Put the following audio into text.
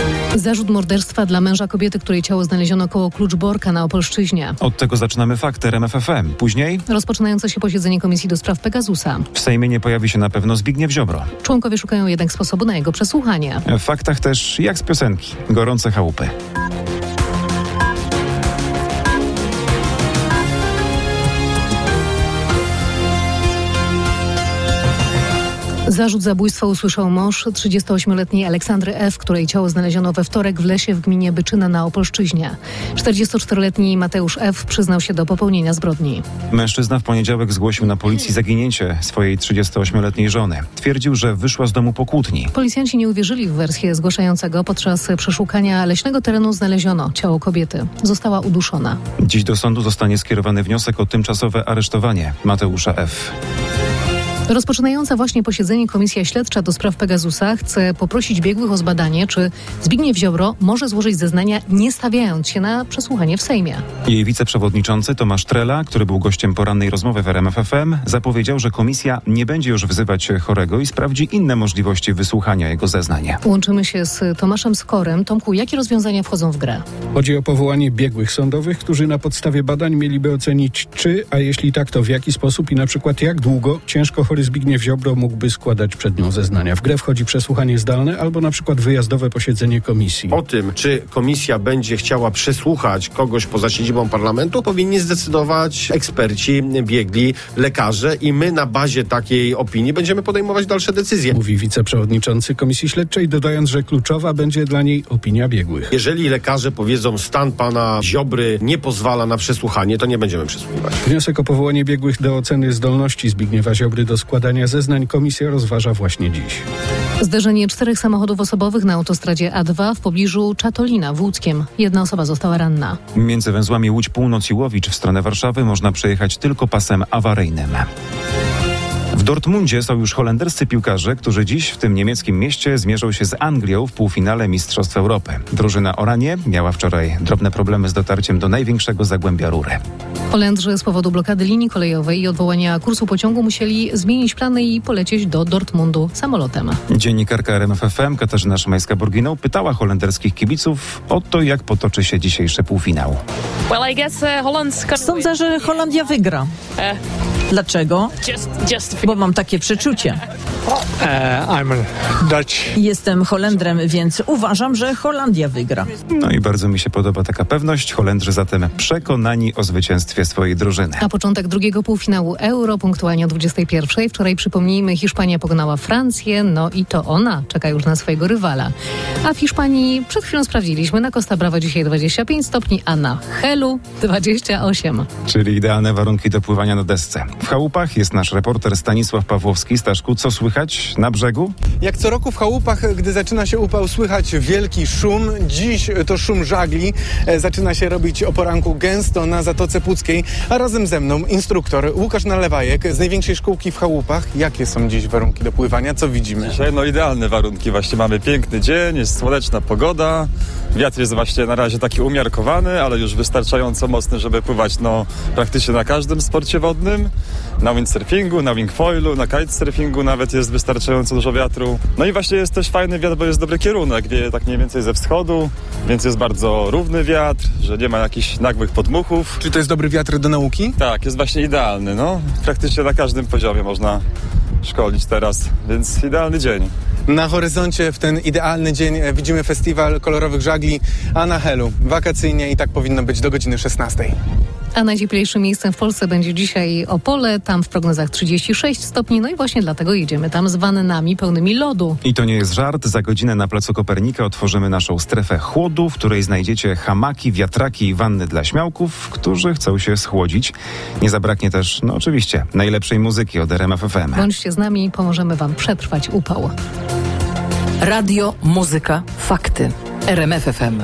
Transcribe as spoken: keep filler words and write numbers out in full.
Zarzut morderstwa dla męża kobiety, której ciało znaleziono koło Kluczborka na Opolszczyźnie. Od tego zaczynamy fakty R M F F M. Później rozpoczynające się posiedzenie Komisji do Spraw Pegasusa. W Sejmie nie pojawi się na pewno Zbigniew Ziobro. Członkowie szukają jednak sposobu na jego przesłuchanie. W faktach też jak z piosenki. Gorące chałupy. Zarzut zabójstwa usłyszał mąż trzydziestoośmioletniej Aleksandry F., której ciało znaleziono we wtorek w lesie w gminie Byczyna na Opolszczyźnie. czterdziestoczteroletni Mateusz F. przyznał się do popełnienia zbrodni. Mężczyzna w poniedziałek zgłosił na policji zaginięcie swojej trzydziestoośmioletniej żony. Twierdził, że wyszła z domu po kłótni. Policjanci nie uwierzyli w wersję zgłaszającego. Podczas przeszukania leśnego terenu znaleziono ciało kobiety. Została uduszona. Dziś do sądu zostanie skierowany wniosek o tymczasowe aresztowanie Mateusza F. Rozpoczynająca właśnie posiedzenie Komisja Śledcza do spraw Pegasusa chce poprosić biegłych o zbadanie, czy Zbigniew Ziobro może złożyć zeznania, nie stawiając się na przesłuchanie w Sejmie. Jej wiceprzewodniczący Tomasz Trela, który był gościem porannej rozmowy w R M F F M, zapowiedział, że komisja nie będzie już wzywać chorego i sprawdzi inne możliwości wysłuchania jego zeznań. Łączymy się z Tomaszem Skorem. Tomku, jakie rozwiązania wchodzą w grę? Chodzi o powołanie biegłych sądowych, którzy na podstawie badań mieliby ocenić, czy, a jeśli tak, to w jaki sposób i na przykład jak długo ciężko chory Zbigniew Ziobro mógłby składać przed nią zeznania. W grę wchodzi przesłuchanie zdalne albo na przykład wyjazdowe posiedzenie komisji. O tym, czy komisja będzie chciała przesłuchać kogoś poza siedzibą parlamentu, powinni zdecydować eksperci, biegli, lekarze i my na bazie takiej opinii będziemy podejmować dalsze decyzje. Mówi wiceprzewodniczący Komisji Śledczej, dodając, że kluczowa będzie dla niej opinia biegłych. Jeżeli lekarze powiedzą, stan pana Ziobry nie pozwala na przesłuchanie, to nie będziemy przesłuchiwać. Wniosek o powołanie biegłych do oceny zdolności Zbigniewa Ziobry do składania zeznań komisja rozważa właśnie dziś. Zderzenie czterech samochodów osobowych na autostradzie A dwa w pobliżu Czatolina w Łódzkiem. Jedna osoba została ranna. Między węzłami Łódź Północ i Łowicz w stronę Warszawy można przejechać tylko pasem awaryjnym. W Dortmundzie są już holenderscy piłkarze, którzy dziś w tym niemieckim mieście zmierzą się z Anglią w półfinale Mistrzostw Europy. Drużyna Oranie miała wczoraj drobne problemy z dotarciem do największego zagłębia Rury. Holendrzy z powodu blokady linii kolejowej i odwołania kursu pociągu musieli zmienić plany i polecieć do Dortmundu samolotem. Dziennikarka R M F F M Katarzyna Szymańska-Burginą pytała holenderskich kibiców o to, jak potoczy się dzisiejszy półfinał. Well, I guess, uh, Holland's gonna Sądzę, że Holandia wygra. Dlaczego? just, just Bo mam takie przeczucie. Uh, I'm Dutch. Jestem Holendrem, więc uważam, że Holandia wygra. No i bardzo mi się podoba taka pewność. Holendrzy zatem przekonani o zwycięstwie swojej drużyny. Na początek drugiego półfinału Euro, punktualnie o dwudziestej pierwszej. Wczoraj, przypomnijmy, Hiszpania pokonała Francję, no i to ona czeka już na swojego rywala. A w Hiszpanii przed chwilą sprawdziliśmy, na Costa Brava dzisiaj dwadzieścia pięć stopni, a na Helu dwadzieścia osiem. Czyli idealne warunki do pływania na desce. W chałupach jest nasz reporter Stanisław Pawłowski. Staszku, co słychać na brzegu? Jak co roku w chałupach, gdy zaczyna się upał, słychać wielki szum. Dziś to szum żagli. Zaczyna się robić o poranku gęsto na Zatoce Puckiej, a razem ze mną instruktor Łukasz Nalewajek z największej szkółki w chałupach. Jakie są dziś warunki do pływania? Co widzimy? Dzisiaj no idealne warunki. Właśnie mamy piękny dzień, jest słoneczna pogoda. Wiatr jest właśnie na razie taki umiarkowany, ale już wystarczająco mocny, żeby pływać no praktycznie na każdym sporcie wodnym. Na windsurfingu, na wingfoilu, na kitesurfingu nawet jest wystarczająco dużo wiatru. No i właśnie jest też fajny wiatr, bo jest dobry kierunek, wieje tak mniej więcej ze wschodu, więc jest bardzo równy wiatr, że nie ma jakichś nagłych podmuchów. Czy to jest dobry wiatr do nauki? Tak, jest właśnie idealny, no. Praktycznie na każdym poziomie można szkolić teraz, więc idealny dzień. Na horyzoncie w ten idealny dzień widzimy festiwal kolorowych żagli, a na Helu wakacyjnie i tak powinno być do godziny szesnastej. A najcieplejszym miejscem w Polsce będzie dzisiaj Opole, tam w prognozach trzydzieści sześć stopni, no i właśnie dlatego jedziemy tam z wannami pełnymi lodu. I to nie jest żart, za godzinę na Placu Kopernika otworzymy naszą strefę chłodu, w której znajdziecie hamaki, wiatraki i wanny dla śmiałków, którzy chcą się schłodzić. Nie zabraknie też, no oczywiście, najlepszej muzyki od R M F F M. Bądźcie z nami, pomożemy wam przetrwać upał. Radio, muzyka, fakty. R M F F M.